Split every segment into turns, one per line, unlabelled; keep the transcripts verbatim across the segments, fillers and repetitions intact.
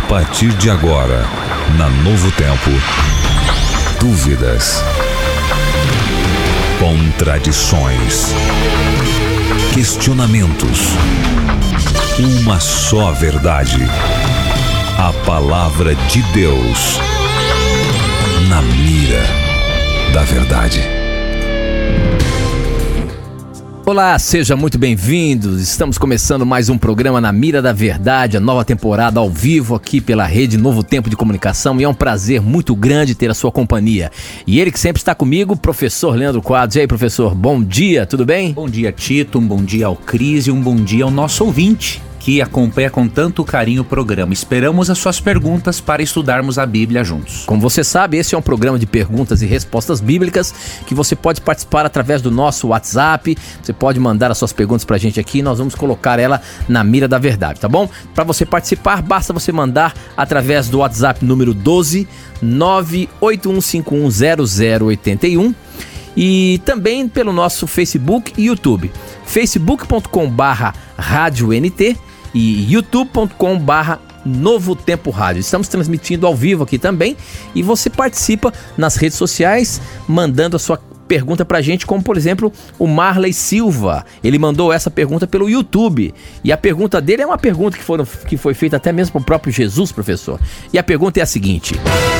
partir de agora, na Novo Tempo, dúvidas, contradições, questionamentos. Uma só verdade. A palavra de Deus na mira da verdade.
Olá, seja muito bem-vindos. Estamos começando mais um programa Na Mira da Verdade, a nova temporada ao vivo aqui pela rede Novo Tempo de Comunicação, e é um prazer muito grande ter a sua companhia. E ele que sempre está comigo, professor Leandro Quadros. E aí, professor, bom dia, tudo bem?
Bom dia, Tito, um bom dia ao Cris e um bom dia ao nosso ouvinte, que acompanha com tanto carinho o programa. Esperamos as suas perguntas para estudarmos a Bíblia juntos.
Como você sabe, esse é um programa de perguntas e respostas bíblicas que você pode participar através do nosso WhatsApp. Você pode mandar as suas perguntas pra gente aqui e nós vamos colocar ela na mira da verdade, tá bom? Para você participar, basta você mandar através do WhatsApp número doze, nove oito um cinco um zero zero oito um. E também pelo nosso Facebook e YouTube, facebook ponto com barra rádio N T e youtube ponto com barra Novo Tempo Rádio. Estamos transmitindo ao vivo aqui também e você participa nas redes sociais mandando a sua pergunta pra gente, como por exemplo o Marley Silva. Ele mandou essa pergunta pelo YouTube e a pergunta dele é uma pergunta que, foram, que foi feita até mesmo pro próprio Jesus, professor. E a pergunta é a seguinte: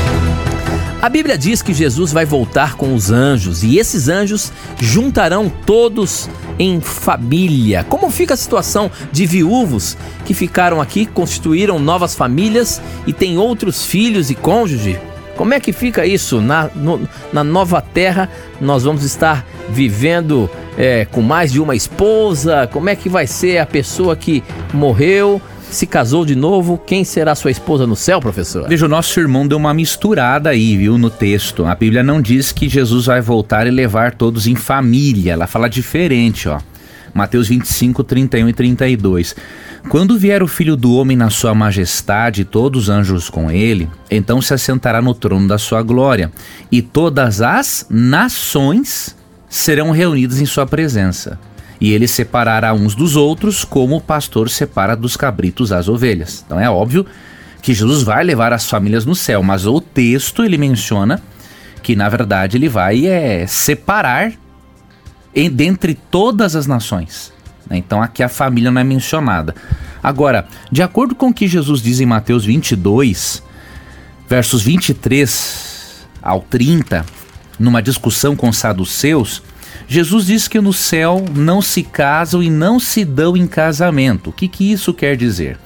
a Bíblia diz que Jesus vai voltar com os anjos e esses anjos juntarão todos em família. Como fica a situação de viúvos que ficaram aqui, constituíram novas famílias e têm outros filhos e cônjuge? Como é que fica isso? Na, no, na nova terra nós vamos estar vivendo é, com mais de uma esposa? Como é que vai ser a pessoa que morreu, se casou de novo? Quem será sua esposa no céu, professor?
Veja, o nosso irmão deu uma misturada aí, viu, no texto. A Bíblia não diz que Jesus vai voltar e levar todos em família. Ela fala diferente, ó. Mateus vinte e cinco, trinta e um e trinta e dois. Quando vier o Filho do Homem na sua majestade e todos os anjos com ele, então se assentará no trono da sua glória, e todas as nações serão reunidas em sua presença. E ele separará uns dos outros, como o pastor separa dos cabritos as ovelhas. Então é óbvio que Jesus vai levar as famílias no céu, mas o texto ele menciona que na verdade ele vai é, separar em, dentre todas as nações. Então aqui a família não é mencionada. Agora, de acordo com o que Jesus diz em Mateus vinte e dois, versos vinte e três ao trinta, numa discussão com os saduceus, Jesus diz que no céu não se casam e não se dão em casamento. O que, que isso quer dizer?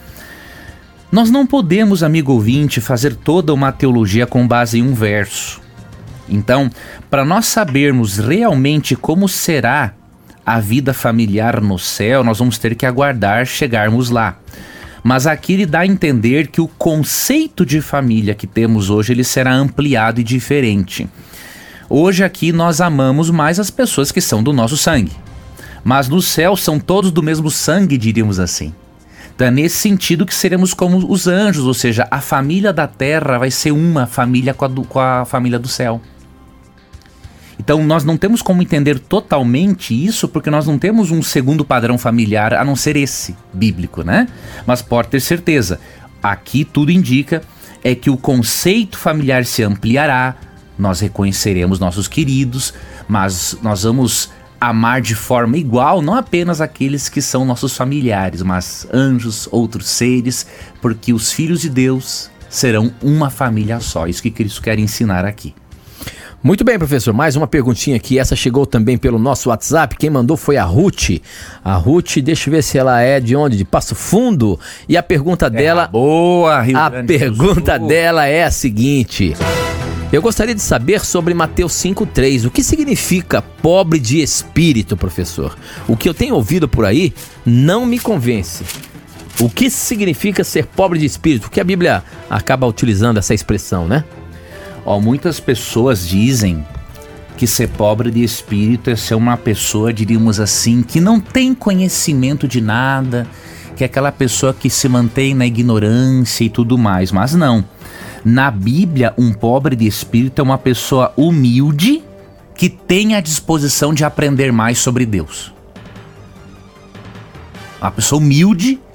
Nós não podemos, amigo ouvinte, fazer toda uma teologia com base em um verso. Então, para nós sabermos realmente como será a vida familiar no céu, nós vamos ter que aguardar chegarmos lá. Mas aqui ele dá a entender que o conceito de família que temos hoje ele será ampliado e diferente. Hoje aqui nós amamos mais as pessoas que são do nosso sangue. Mas no céu são todos do mesmo sangue, diríamos assim. Então é nesse sentido que seremos como os anjos, ou seja, a família da terra vai ser uma família com a, do, com a família do céu. Então nós não temos como entender totalmente isso, porque nós não temos um segundo padrão familiar, a não ser esse, bíblico, né? Mas pode ter certeza, aqui tudo indica é que o conceito familiar se ampliará, nós reconheceremos nossos queridos, mas nós vamos amar de forma igual, não apenas aqueles que são nossos familiares, mas anjos, outros seres, porque os filhos de Deus serão uma família só. Isso que Cristo quer ensinar aqui.
Muito bem, professor, mais uma perguntinha aqui, essa chegou também pelo nosso WhatsApp, quem mandou foi a Ruth. A Ruth, deixa eu ver se ela é de onde? De Passo Fundo. E a pergunta dela...
É boa, Rio
A
Grande do
pergunta
Sul.
dela é a seguinte: eu gostaria de saber sobre Mateus cinco três. O que significa pobre de espírito, professor? O que eu tenho ouvido por aí não me convence. O que significa ser pobre de espírito? Porque a Bíblia acaba utilizando essa expressão, né?
Ó, muitas pessoas dizem que ser pobre de espírito é ser uma pessoa, diríamos assim, que não tem conhecimento de nada, que é aquela pessoa que se mantém na ignorância e tudo mais. Mas não. Na Bíblia, um pobre de espírito é uma pessoa humilde que tem a disposição de aprender mais sobre Deus. Uma pessoa humilde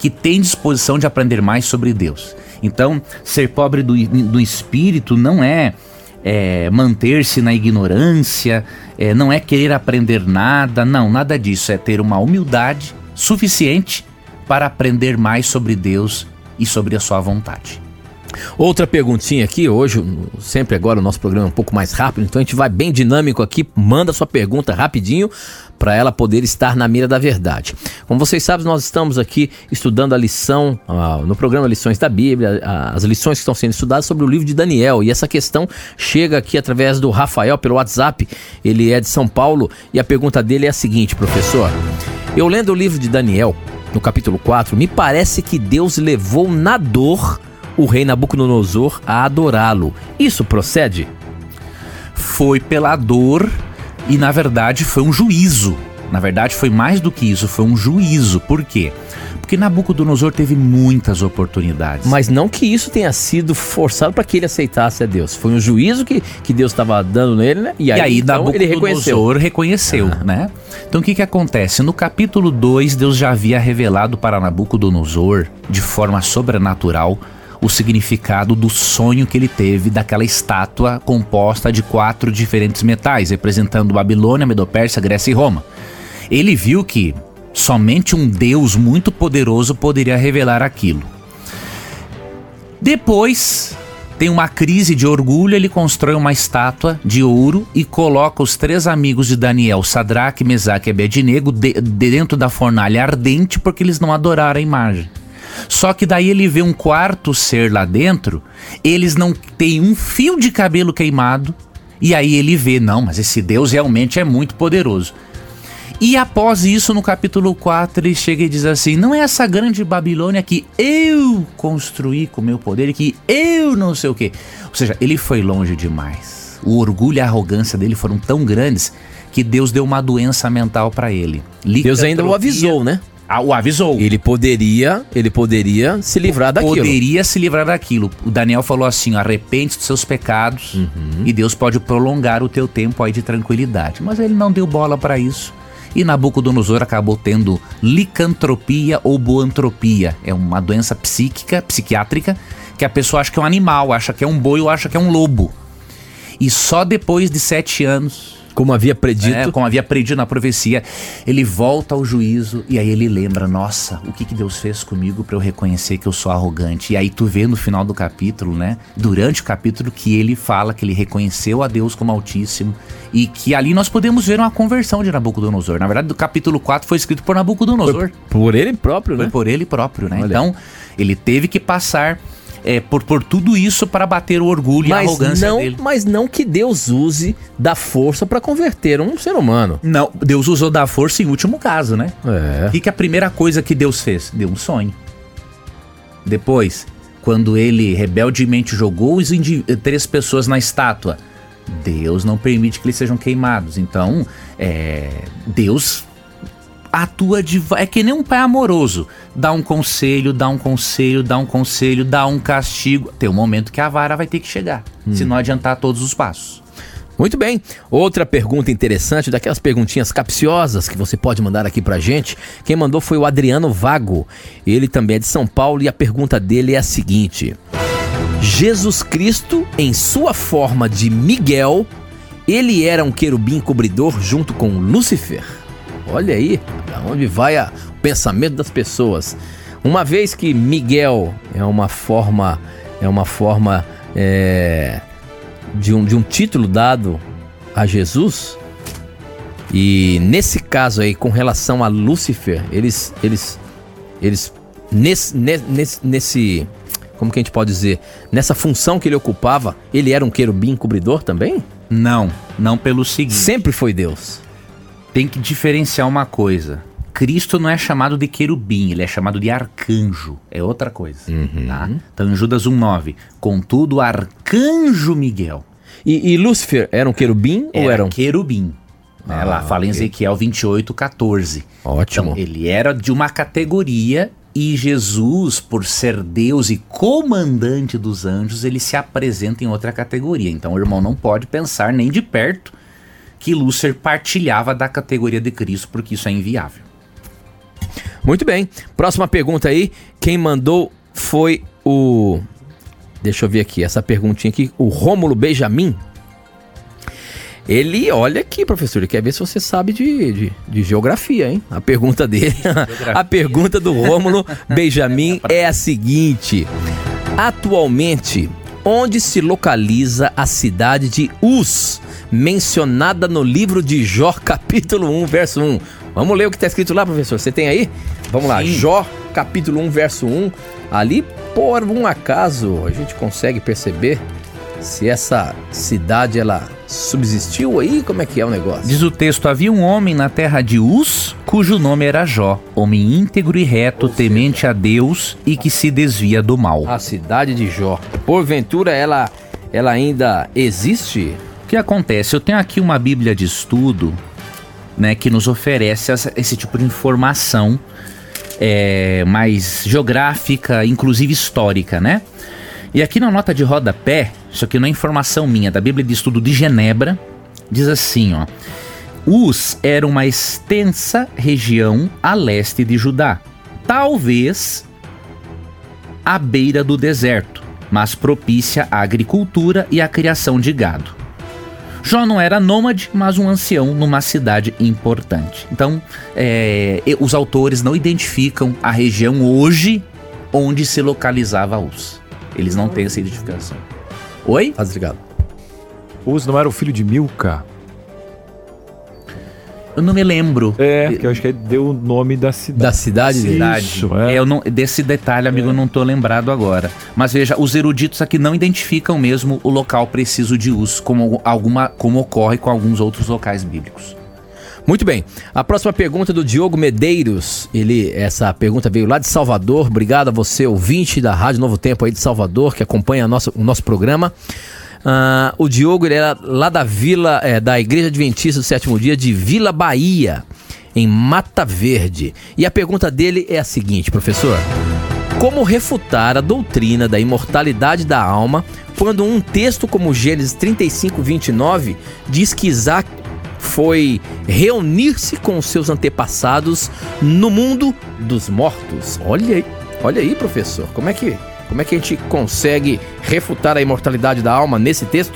que tem disposição de aprender mais sobre Deus. Então, ser pobre do, do espírito não é, é manter-se na ignorância, é, não é querer aprender nada, não, nada disso. É ter uma humildade suficiente para aprender mais sobre Deus e sobre a sua vontade.
Outra perguntinha aqui, hoje, sempre agora o nosso programa é um pouco mais rápido, então a gente vai bem dinâmico aqui, manda sua pergunta rapidinho para ela poder estar na mira da verdade. Como vocês sabem, nós estamos aqui estudando a lição, uh, no programa Lições da Bíblia, uh, as lições que estão sendo estudadas sobre o livro de Daniel, e essa questão chega aqui através do Rafael pelo WhatsApp, ele é de São Paulo, e a pergunta dele é a seguinte, professor: eu lendo o livro de Daniel, no capítulo quatro, me parece que Deus levou na dor o rei Nabucodonosor a adorá-lo. Isso procede?
Foi pela dor e, na verdade, foi um juízo. Na verdade, foi mais do que isso, foi um juízo. Por quê? Porque Nabucodonosor teve muitas oportunidades.
Mas não que isso tenha sido forçado para que ele aceitasse a Deus. Foi um juízo que, que Deus estava dando nele, né?
E aí, e aí então, ele reconheceu. reconheceu, ah. né? Então o que que acontece? No capítulo dois, Deus já havia revelado para Nabucodonosor, de forma sobrenatural, o significado do sonho que ele teve daquela estátua composta de quatro diferentes metais, representando Babilônia, Medopérsia, Grécia e Roma. Ele viu que somente um Deus muito poderoso poderia revelar aquilo. Depois, tem uma crise de orgulho, ele constrói uma estátua de ouro e coloca os três amigos de Daniel, Sadraque, Mesaque e Abednego, de, dentro da fornalha ardente, porque eles não adoraram a imagem. Só que daí ele vê um quarto ser lá dentro, eles não têm um fio de cabelo queimado, e aí ele vê, não, mas esse Deus realmente é muito poderoso. E após isso, no capítulo quatro, ele chega e diz assim: não é essa grande Babilônia que eu construí com meu poder e que eu não sei o quê. Ou seja, ele foi longe demais. O orgulho e a arrogância dele foram tão grandes que Deus deu uma doença mental para ele.
Deus ainda o avisou, né?
Ah, o avisou.
Ele poderia, ele poderia se livrar daquilo.
Poderia se livrar daquilo. O Daniel falou assim: arrepende dos seus pecados, uhum, e Deus pode prolongar o teu tempo aí de tranquilidade. Mas ele não deu bola para isso. E Nabucodonosor acabou tendo licantropia ou boantropia. É uma doença psíquica, psiquiátrica, que a pessoa acha que é um animal, acha que é um boi ou acha que é um lobo. E só depois de sete anos...
Como havia predito.
É, como havia predito na profecia, ele volta ao juízo e aí ele lembra: nossa, o que, que Deus fez comigo para eu reconhecer que eu sou arrogante? E aí tu vê no final do capítulo, né, durante o capítulo, que ele fala que ele reconheceu a Deus como Altíssimo e que ali nós podemos ver uma conversão de Nabucodonosor. Na verdade, o capítulo quatro foi escrito por Nabucodonosor.
Foi por ele próprio, né?
Foi por ele próprio, né?
Olha.
Então, ele teve que passar... É, por, por tudo isso para bater o orgulho
mas
e a arrogância
não,
dele.
Mas não que Deus use da força para converter um ser humano.
Não, Deus usou da força em último caso, né?
É.
O que, que a primeira coisa que Deus fez? Deu um sonho. Depois, quando ele rebeldemente jogou os indi- três pessoas na estátua, Deus não permite que eles sejam queimados. Então, é, Deus... atua de... é que nem um pai amoroso. Dá um conselho, dá um conselho, dá um conselho, dá um castigo. Tem um momento que a vara vai ter que chegar, hum. se não adiantar todos os passos.
Muito bem. Outra pergunta interessante, daquelas perguntinhas capciosas que você pode mandar aqui pra gente. Quem mandou foi o Adriano Vago. Ele também é de São Paulo e a pergunta dele é a seguinte: Jesus Cristo, em sua forma de Miguel, ele era um querubim cobridor junto com Lúcifer? Olha aí, aonde vai a, o pensamento das pessoas. Uma vez que Miguel é uma forma, é uma forma é, de, um, de um título dado a Jesus, e nesse caso aí, com relação a Lúcifer, eles, eles, eles nesse, nesse, nesse, como que a gente pode dizer, nessa função que ele ocupava, ele era um querubim cobridor também?
Não, não pelo seguinte.
Sempre foi Deus.
Tem que diferenciar uma coisa. Cristo não é chamado de querubim, ele é chamado de arcanjo. É outra coisa.
Uhum.
Tá? Então em Judas um nove. Contudo, arcanjo Miguel.
E, e Lúcifer era um querubim
era
ou era um...
querubim. Ah, Ela fala em
ok.
Ezequiel vinte e oito, catorze.
Ótimo.
Então ele era de uma categoria e Jesus, por ser Deus e comandante dos anjos, ele se apresenta em outra categoria. Então o irmão não pode pensar nem de perto que Lúcifer partilhava da categoria de Cristo, porque isso é inviável.
Muito bem. Próxima pergunta aí. Quem mandou foi o... Deixa eu ver aqui, essa perguntinha aqui. O Rômulo Benjamin. Ele, olha aqui, professor, ele quer ver se você sabe de, de, de geografia, hein? A pergunta dele, a pergunta do Rômulo Benjamin é a seguinte. Atualmente, onde se localiza a cidade de Uz, mencionada no livro de Jó, capítulo um, verso um? Vamos ler o que está escrito lá, professor? Você tem aí? Vamos lá, Sim. Jó, capítulo um, verso um. Ali, por um acaso, a gente consegue perceber se essa cidade, ela subsistiu aí? Como é que é o negócio?
Diz o texto, havia um homem na terra de Uz, cujo nome era Jó, homem íntegro e reto, temente a Deus e que se desvia do mal.
A cidade de Jó. Porventura, ela, ela ainda existe?
O que acontece? Eu tenho aqui uma bíblia de estudo, né, que nos oferece essa, esse tipo de informação é, mais geográfica, inclusive histórica, né? E aqui na nota de rodapé, isso aqui não é informação minha, da Bíblia de Estudo de Genebra, diz assim, ó. Uz era uma extensa região a leste de Judá, talvez à beira do deserto, mas propícia à agricultura e à criação de gado. Jó não era nômade, mas um ancião numa cidade importante. Então, é, os autores não identificam a região hoje onde se localizava Uz. Eles não têm essa identificação. Oi?
Tá desligado.
Uz não era o filho de Milca?
Eu não me lembro.
É, que eu acho que deu o nome da cidade.
Da cidade?
Cidade.
Isso, é.
é eu não, desse detalhe, amigo, é. eu não tô lembrado agora. Mas veja, os eruditos aqui não identificam mesmo o local preciso de Uz, como, alguma, como ocorre com alguns outros locais bíblicos.
Muito bem, a próxima pergunta do Diogo Medeiros, ele, essa pergunta veio lá de Salvador, obrigado a você, ouvinte da Rádio Novo Tempo aí de Salvador, que acompanha a nossa, o nosso programa. Uh, o Diogo, ele era lá da vila, é, da Igreja Adventista do Sétimo Dia de Vila Bahia, em Mata Verde. E a pergunta dele é a seguinte, professor: como refutar a doutrina da imortalidade da alma quando um texto como Gênesis trinta e cinco, vinte e nove diz que Isaac foi reunir-se com os seus antepassados no mundo dos mortos? Olha aí, olha aí, professor, como é que, como é que a gente consegue refutar a imortalidade da alma nesse texto?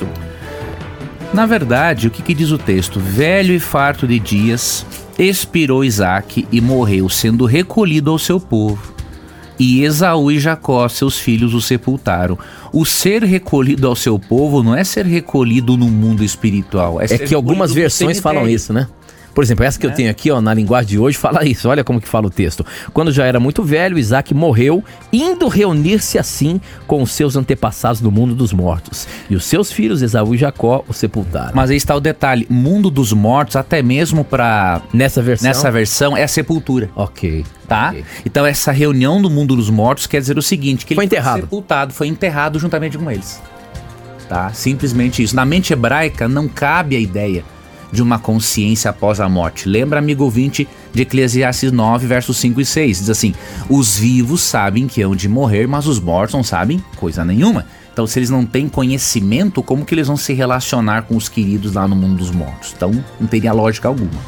Na verdade, o que, que diz o texto? Velho e farto de dias, expirou Isaac e morreu, sendo recolhido ao seu povo. E Esaú e Jacó, seus filhos, o sepultaram. O ser recolhido ao seu povo não é ser recolhido no mundo espiritual. É,
é que algumas versões falam isso, né? Por exemplo, essa que é. eu tenho aqui, ó, na linguagem de hoje, fala isso. Olha como que fala o texto. Quando já era muito velho, Isaac morreu, indo reunir-se assim com os seus antepassados no mundo dos mortos. E os seus filhos, Esaú e Jacó, o sepultaram.
Mas aí está o detalhe. Mundo dos mortos, até mesmo para
Nessa versão?
Nessa versão, é a sepultura.
Ok.
Tá?
Okay.
Então essa reunião do mundo dos mortos quer dizer o seguinte, que
foi
ele
enterrado.
foi sepultado, foi enterrado juntamente com eles. Tá? Simplesmente isso. Na mente hebraica não cabe a ideia de uma consciência após a morte. Lembra, amigo ouvinte, de Eclesiastes nove, versos cinco e seis. Diz assim, os vivos sabem que hão de morrer, mas os mortos não sabem coisa nenhuma. Então, se eles não têm conhecimento, como que eles vão se relacionar com os queridos lá no mundo dos mortos? Então, não teria lógica alguma.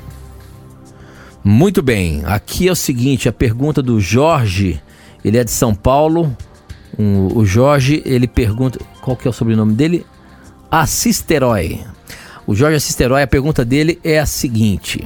Muito bem, aqui é o seguinte, a pergunta do Jorge, ele é de São Paulo, um, o Jorge, ele pergunta, qual que é o sobrenome dele? Assisterói. O Jorge Assisterói, a pergunta dele é a seguinte,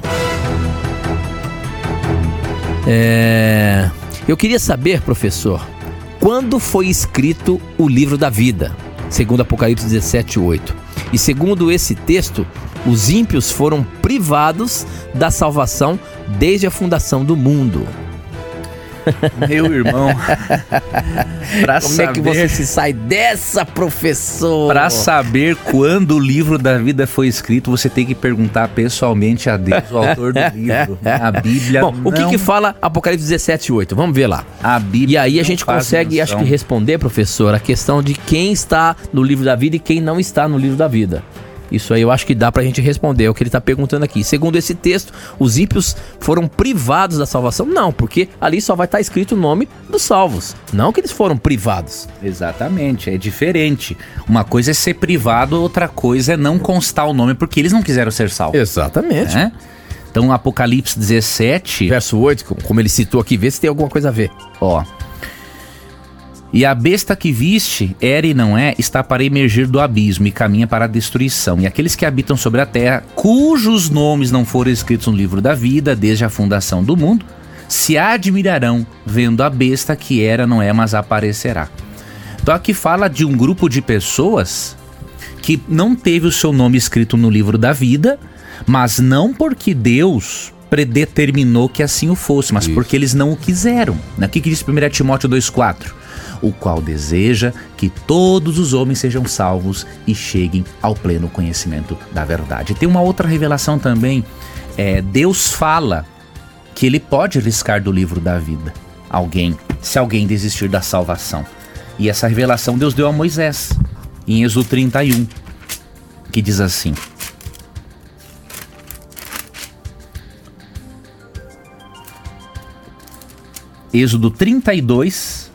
é, eu queria saber, professor, quando foi escrito o livro da vida, segundo Apocalipse dezessete, oito, e segundo esse texto, os ímpios foram privados da salvação desde a fundação do mundo.
Meu irmão, pra
como
saber,
é que você se sai dessa, professor?
Para saber quando o livro da vida foi escrito, você tem que perguntar pessoalmente a Deus, o autor do livro. A Bíblia.
Bom,
não...
o que que fala Apocalipse dezessete, oito? Vamos ver lá.
A Bíblia.
E aí a gente consegue, acho que, responder, professor, a questão de quem está no livro da vida e quem não está no livro da vida. Isso aí eu acho que dá pra gente responder, é o que ele tá perguntando aqui. Segundo esse texto, os ímpios foram privados da salvação? Não, porque ali só vai estar escrito o nome dos salvos, não que eles foram privados.
Exatamente, é diferente. Uma coisa é ser privado, outra coisa é não constar o nome porque eles não quiseram ser salvos.
Exatamente.
Né? Então, Apocalipse dezessete...
Verso oito, como ele citou aqui, vê se tem alguma coisa a ver.
Ó. E a besta que viste, era e não é, está para emergir do abismo e caminha para a destruição. E aqueles que habitam sobre a terra, cujos nomes não foram escritos no livro da vida, desde a fundação do mundo, se admirarão vendo a besta que era, não é, mas aparecerá. Então aqui fala de um grupo de pessoas que não teve o seu nome escrito no livro da vida, mas não porque Deus predeterminou que assim o fosse, mas Isso. porque eles não o quiseram. O que diz primeiro Timóteo dois, quatro? O qual deseja que todos os homens sejam salvos e cheguem ao pleno conhecimento da verdade. Tem uma outra revelação também, é, Deus fala que ele pode riscar do livro da vida alguém, se alguém desistir da salvação. E essa revelação Deus deu a Moisés, em Êxodo trinta e um, que diz assim: Êxodo trinta e dois,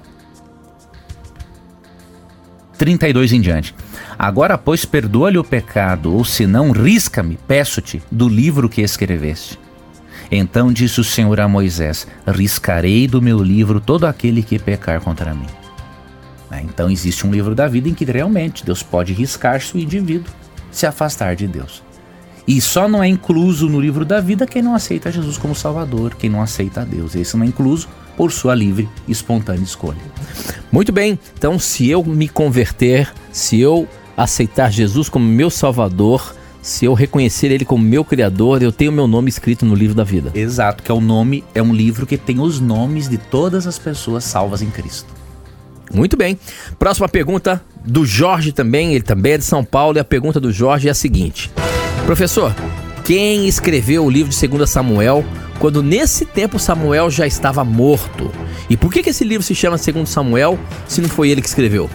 trinta e dois em diante. Agora, pois, perdoa-lhe o pecado, ou se não, risca-me, peço-te, do livro que escreveste. Então disse o Senhor a Moisés: riscarei do meu livro todo aquele que pecar contra mim. Então existe um livro da vida em que realmente Deus pode riscar se o indivíduo se afastar de Deus. E só não é incluso no livro da vida quem não aceita Jesus como Salvador, quem não aceita a Deus. Esse não é incluso por sua livre e espontânea escolha.
Muito bem, então se eu me converter, se eu aceitar Jesus como meu Salvador, se eu reconhecer Ele como meu Criador, eu tenho meu nome escrito no livro da vida.
Exato, que é o nome, é um livro que tem os nomes de todas as pessoas salvas em Cristo.
Muito bem. Próxima pergunta do Jorge também, ele também é de São Paulo, e a pergunta do Jorge é a seguinte: professor, quem escreveu o livro de Segundo Samuel quando nesse tempo Samuel já estava morto? E por que que esse livro se chama Segundo Samuel se não foi ele que escreveu?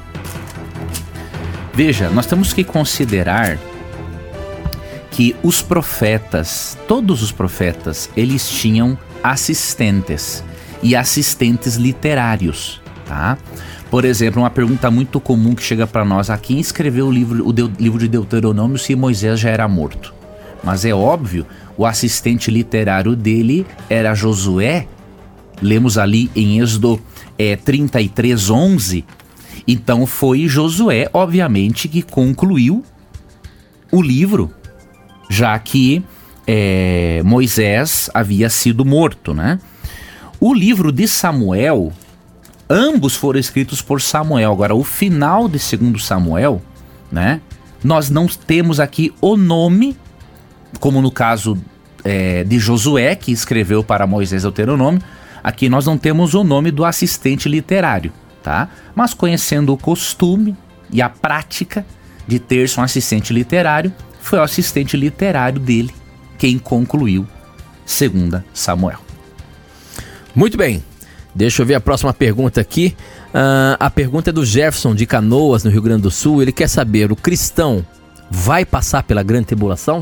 Veja, nós temos que considerar que os profetas, todos os profetas, eles tinham assistentes e assistentes literários, tá? Por exemplo, uma pergunta muito comum que chega para nós: a quem escreveu o livro, o de, livro de Deuteronômio se Moisés já era morto? Mas é óbvio, o assistente literário dele era Josué. Lemos ali em Êxodo é, trinta e três, onze. Então foi Josué, obviamente, que concluiu o livro, já que é, Moisés havia sido morto, né? O livro de Samuel, ambos foram escritos por Samuel. Agora, o final de Segundo Samuel, né? Nós não temos aqui o nome, como no caso é, de Josué, que escreveu para Moisés Deuteronômio. Aqui nós não temos o nome do assistente literário, tá? Mas conhecendo o costume e a prática de ter um assistente literário, foi o assistente literário dele quem concluiu Segundo Samuel.
Muito bem. Deixa eu ver a próxima pergunta aqui. Uh, a pergunta é do Jefferson de Canoas, no Rio Grande do Sul. Ele quer saber: o cristão vai passar pela grande tribulação?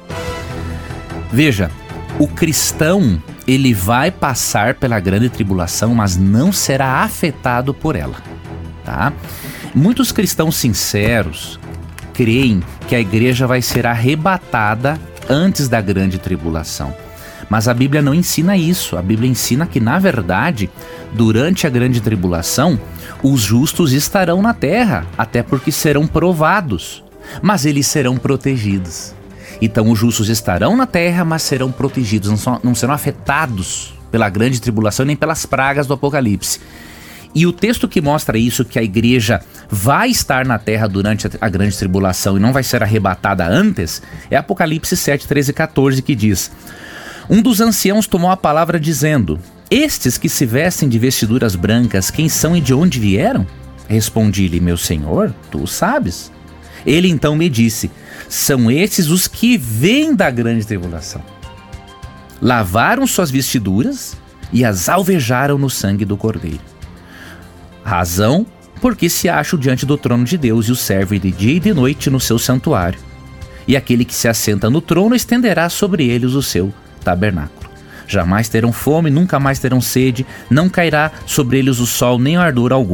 Veja, o cristão, ele vai passar pela grande tribulação, mas não será afetado por ela, tá? Muitos cristãos sinceros creem que a igreja vai ser arrebatada antes da grande tribulação. Mas a Bíblia não ensina isso. A Bíblia ensina que, na verdade, durante a grande tribulação, os justos estarão na terra, até porque serão provados, mas eles serão protegidos. Então os justos estarão na terra, mas serão protegidos, não, são, não serão afetados pela grande tribulação nem pelas pragas do Apocalipse. E o texto que mostra isso, que a igreja vai estar na terra durante a, a grande tribulação e não vai ser arrebatada antes, é Apocalipse sete, treze e quatorze, que diz: um dos anciãos tomou a palavra dizendo: estes que se vestem de vestiduras brancas, quem são e de onde vieram? Respondi-lhe: meu senhor, tu sabes. Ele então me disse: são estes os que vêm da grande tribulação. Lavaram suas vestiduras e as alvejaram no sangue do Cordeiro. Razão porque se acham diante do trono de Deus e o servem de dia e de noite no seu santuário. E aquele que se assenta no trono estenderá sobre eles o seu tabernáculo. Jamais terão fome, nunca mais terão sede, não cairá sobre eles o sol nem ardor algum,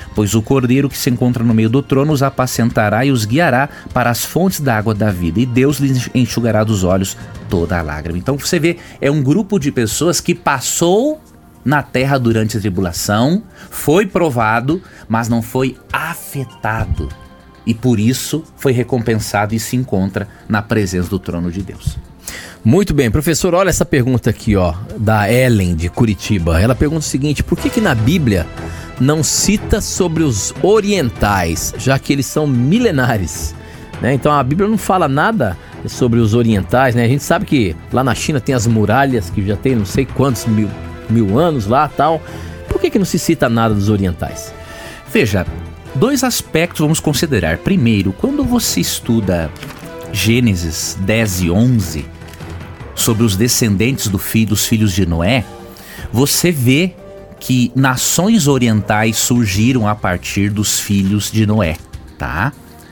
Pois o cordeiro que se encontra no meio do trono os apacentará e os guiará para as fontes da água da vida, e Deus lhes enxugará dos olhos toda a lágrima. Então você vê, é um grupo de pessoas que passou na terra durante a tribulação, foi provado, mas não foi afetado. E por isso foi recompensado e se encontra na presença do trono de Deus.
Muito bem, professor, olha essa pergunta aqui, ó, da Ellen de Curitiba. Ela pergunta o seguinte: por que que na Bíblia não cita sobre os orientais, já que eles são milenares? Né? Então a Bíblia não fala nada sobre os orientais, né? A gente sabe que lá na China tem as muralhas que já tem não sei quantos mil, mil anos lá e tal. Por que que não se cita nada dos orientais?
Veja, dois aspectos vamos considerar. Primeiro, quando você estuda Gênesis dez e onze, sobre os descendentes do filho, dos filhos de Noé, você vê que nações orientais surgiram a partir dos filhos de Noé, tá?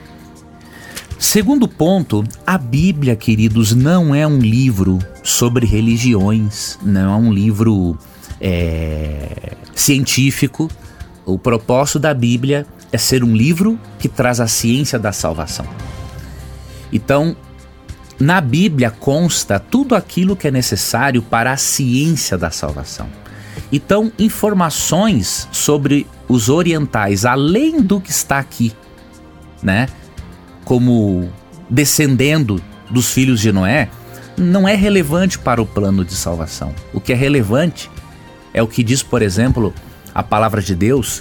Segundo ponto, a Bíblia, queridos, não é um livro sobre religiões, não é um livro é, científico. O propósito da Bíblia é ser um livro que traz a ciência da salvação. Então, na Bíblia consta tudo aquilo que é necessário para a ciência da salvação. Então, informações sobre os orientais, além do que está aqui, né, como descendendo dos filhos de Noé, não é relevante para o plano de salvação. O que é relevante é o que diz, por exemplo, a palavra de Deus,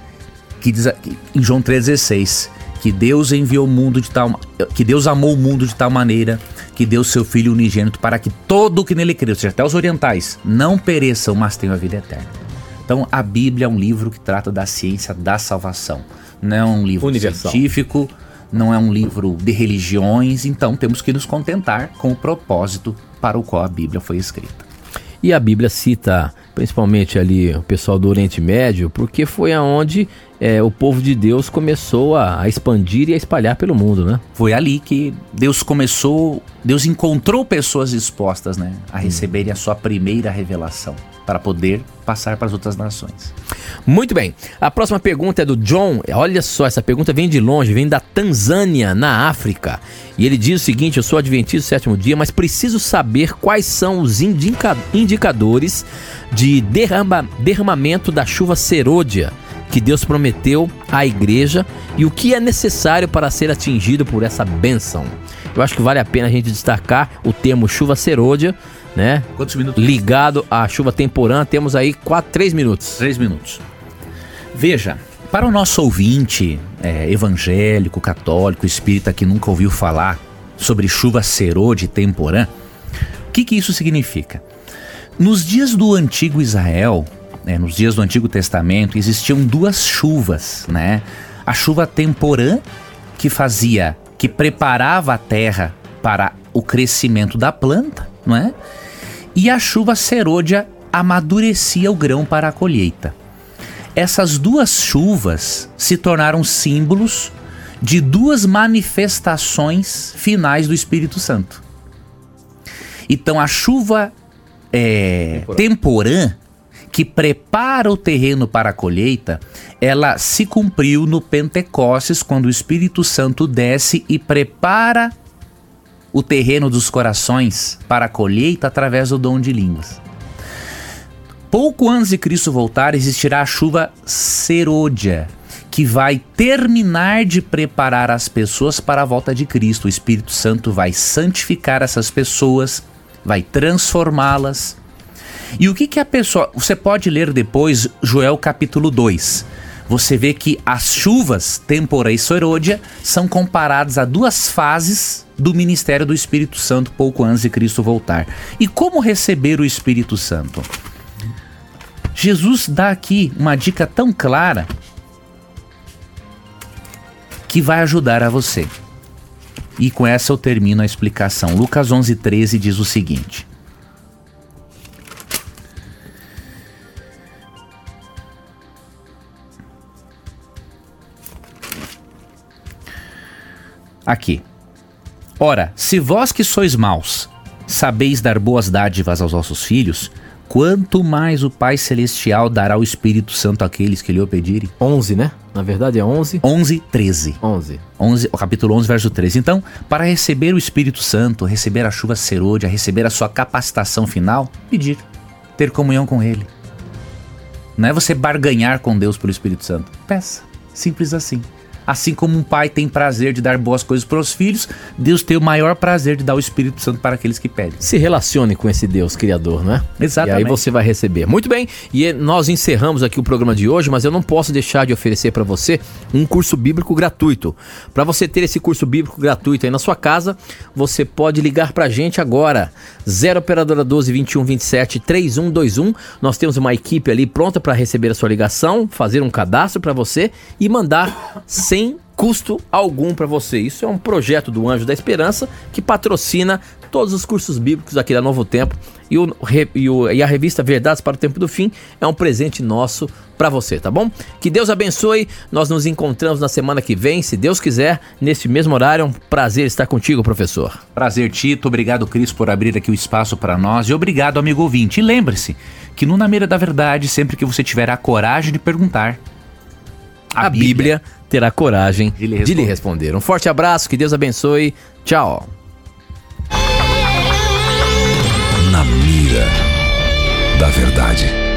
que diz em João três dezesseis, que Deus enviou o mundo de tal, que Deus amou o mundo de tal maneira que deu seu Filho unigênito para que todo o que nele crê, ou seja, até os orientais, não pereçam, mas tenham a vida eterna. Então a Bíblia é um livro que trata da ciência da salvação. Não é um livro universal, científico, não é um livro de religiões, então temos que nos contentar com o propósito para o qual a Bíblia foi escrita.
E a Bíblia cita principalmente ali o pessoal do Oriente Médio, porque foi aonde é, o povo de Deus começou a, a expandir e a espalhar pelo mundo, né?
Foi ali que Deus começou, Deus encontrou pessoas dispostas, né, a receberem hum. a sua primeira revelação, para poder passar para as outras nações.
Muito bem, a próxima pergunta é do John. Olha só, essa pergunta vem de longe, vem da Tanzânia, na África. E ele diz o seguinte: eu sou adventista do sétimo dia, mas preciso saber quais são os indica- indicadores de derrama- derramamento da chuva serôdia que Deus prometeu à igreja e o que é necessário para ser atingido por essa bênção. Eu acho que vale a pena a gente destacar o termo chuva serôdia, né?
Quantos minutos?
Ligado à chuva temporã, temos aí quatro, três minutos.
Três minutos. Veja, para o nosso ouvinte é, evangélico, católico, espírita que nunca ouviu falar sobre chuva serôdia e temporã, o que que isso significa? Nos dias do antigo Israel, né, nos dias do Antigo Testamento, existiam duas chuvas, né? A chuva temporã, que fazia, que preparava a terra para o crescimento da planta, não é? E a chuva serôdia amadurecia o grão para a colheita. Essas duas chuvas se tornaram símbolos de duas manifestações finais do Espírito Santo. Então a chuva é, temporã, que prepara o terreno para a colheita, ela se cumpriu no Pentecostes, quando o Espírito Santo desce e prepara o terreno dos corações para a colheita através do dom de línguas. Pouco antes de Cristo voltar, existirá a chuva serôdia, que vai terminar de preparar as pessoas para a volta de Cristo. O Espírito Santo vai santificar essas pessoas, vai transformá-las. E o que que a pessoa... Você pode ler depois Joel capítulo dois. Você vê que as chuvas temporã e serôdia são comparadas a duas fases do ministério do Espírito Santo pouco antes de Cristo voltar. E como receber o Espírito Santo? Jesus dá aqui uma dica tão clara que vai ajudar a você. E com essa eu termino a explicação. Lucas onze, treze diz o seguinte: aqui. Ora, se vós que sois maus, sabeis dar boas dádivas aos vossos filhos, quanto mais o Pai Celestial dará o Espírito Santo àqueles que lhe o pedirem.
onze, né? Na verdade é onze.
onze, treze.
onze.
onze, o capítulo onze, verso treze. Então, para receber o Espírito Santo, receber a chuva serôdia, receber a sua capacitação final, pedir, ter comunhão com Ele. Não é você barganhar com Deus pelo Espírito Santo. Peça, simples assim. Assim como um pai tem prazer de dar boas coisas para os filhos, Deus tem o maior prazer de dar o Espírito Santo para aqueles que pedem.
Se relacione com esse Deus criador, não é?
Exatamente.
E aí você vai receber. Muito bem, e nós encerramos aqui o programa de hoje, mas eu não posso deixar de oferecer para você um curso bíblico gratuito. Para você ter esse curso bíblico gratuito aí na sua casa, você pode ligar para a gente agora. zero operadora doze, vinte e um, vinte e sete, trinta e um vinte e um. Nós temos uma equipe ali pronta para receber a sua ligação, fazer um cadastro para você e mandar sem custo algum para você. Isso é um projeto do Anjo da Esperança que patrocina todos os cursos bíblicos aqui da Novo Tempo, e, o, e, o, e a revista Verdades para o Tempo do Fim é um presente nosso para você, tá bom? Que Deus abençoe, nós nos encontramos na semana que vem, se Deus quiser, neste mesmo horário. É um prazer estar contigo, professor.
Prazer, Tito, obrigado, Cris, por abrir aqui o espaço para nós, e obrigado, amigo ouvinte. E lembre-se que no Na Mira da Verdade, sempre que você tiver a coragem de perguntar,
a, a Bíblia, Bíblia terá coragem de lhe,
de lhe responder.
Um forte abraço, que Deus abençoe. Tchau.
Na Mira da Verdade.